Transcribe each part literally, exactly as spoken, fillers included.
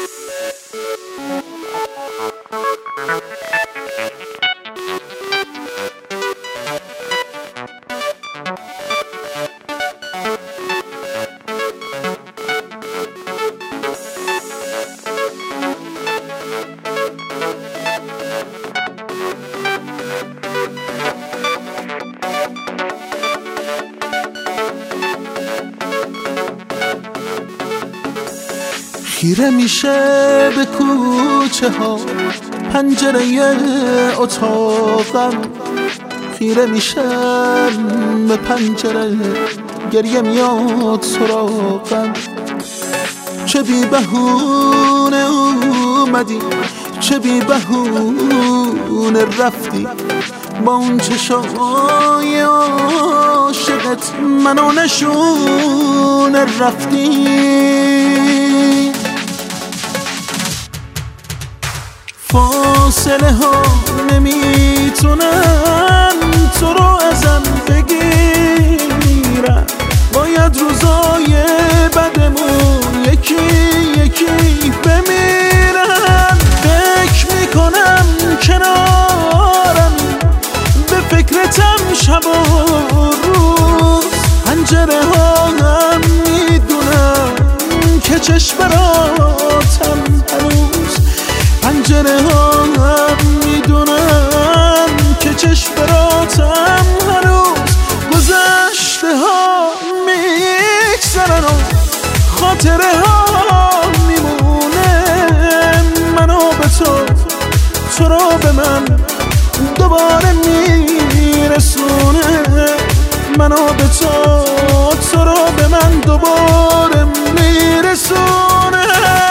خیره میشه به کوچه ها پنجره اتاقم، خیره میشم به پنجره گریه میاد سراغم. چه بی بهونه اومدی، چه بی بهونه رفتی، با اون چشای عاشقت منو نشون رفتی. فاصله ها نمیتونن تو رو ازم بگیرن، باید روزای بدمون یکی یکی بمیرن. فکر میکنم کنارمی، به فکرتم شب و روز، پنجره ها هم میدونم که چشم براتم هنوز، پنجره ها هم میدونم که چشم براتم هنوز. گذشته ها میگذرن و خاطره ها میمونه، منو به تو، تو رو به من دوباره میرسونه، منو به تو، تو رو به من دوباره میرسونه.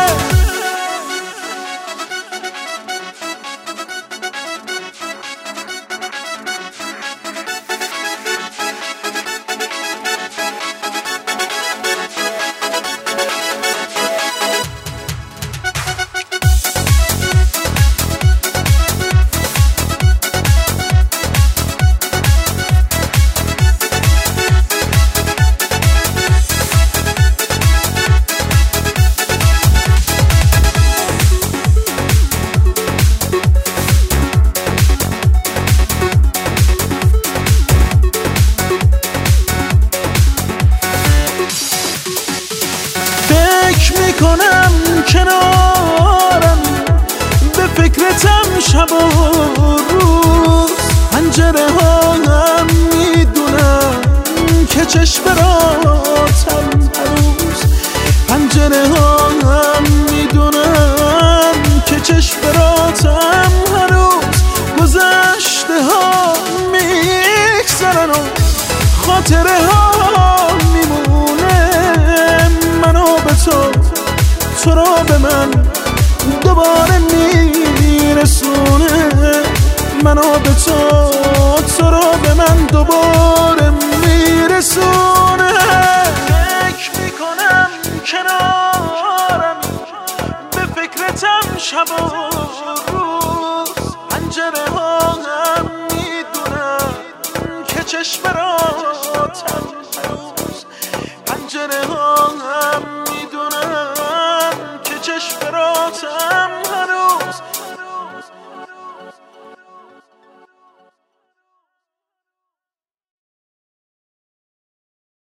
فکر میکنم کنارم، به فکرتم شب و روز، پنجره ها هم میدونم که چشم براتم هنوز، پنجره ها هم میدونم که چشم براتم هنوز. گذشته ها میگذرن و خاطره ها میمونه، منو به تو، تو رو به من دوباره میرسونه، منو به تو، تو رو به من دوباره میرسونه. فکر میکنم کنارم، به فکرتم شب و